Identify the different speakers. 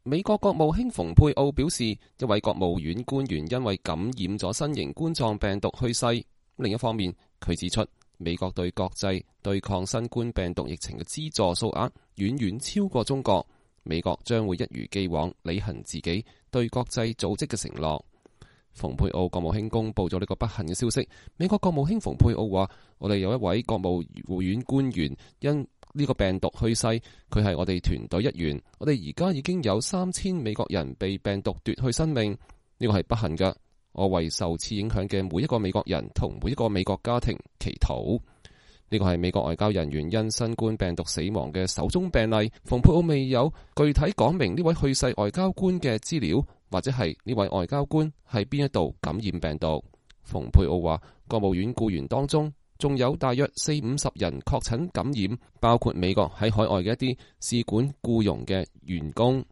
Speaker 1: 美國國務卿蓬佩奧表示，一位國務院官員因為感染咗新型冠狀病毒去世。另一方面，佢指出，美國對國際對抗新冠病毒疫情嘅資助數額遠遠超過中國，美國將會一如既往履行自己對國際組織嘅承諾。蓬佩奧國務卿公布咗呢個不幸嘅消息。美國國務卿蓬佩奧話：我哋有一位國務院官員因呢個病毒去世，佢係我哋團隊一員。我哋而家已經有3000美國人被病毒奪去生命，呢個係不幸嘅。我為受此影響嘅每一個美國人同每一個美國家庭祈禱。呢個係美國外交人員因新冠病毒死亡嘅首宗病例。蓬佩奧未有具體講明呢位去世外交官嘅資料，或者係呢位外交官喺邊一度感染病毒。蓬佩奧話，國務院僱員當中仲有大約40-50人確診感染，包括美國喺海外嘅一啲使館僱傭嘅員工。